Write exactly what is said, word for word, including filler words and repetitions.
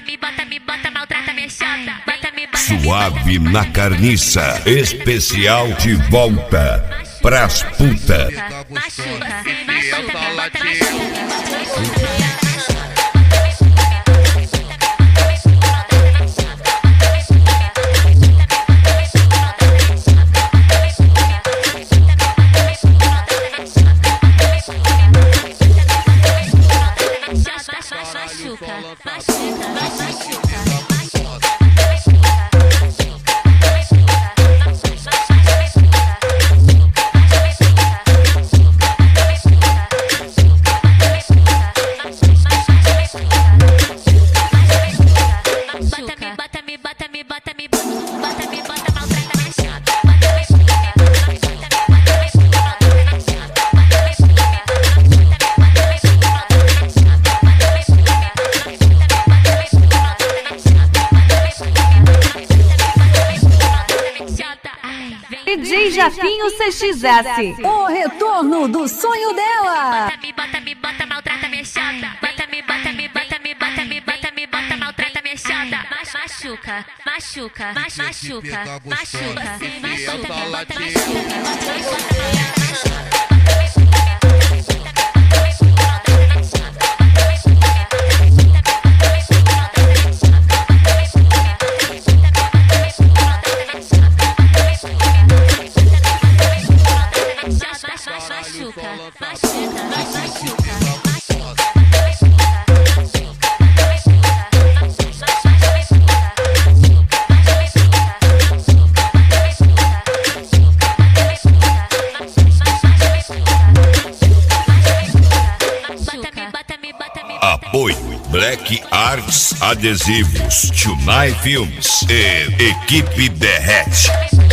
me bota, me bota, maltrata minha chata. Bota, me bota, Suave na carniça, especial de volta pras puta. machuca, machuca, me bota, machuca. Machuca, machuca, machuca. Bota, me bota, me bota, me bota, me bota, maltrata minha chata. D J Japinho C X S, o retorno do sonho dela. Bota, me bota, me bota, maltrata minha chata. Bota, me bota, me bota, me bota, me bota, me bota, maltrata minha chata. Machuca, machuca, machuca, machuca, machuca, me bota, machuca. Machuca, machuca, machuca. Apoio Black Arts Adesivos, Tunai Filmes e Equipe Derrete.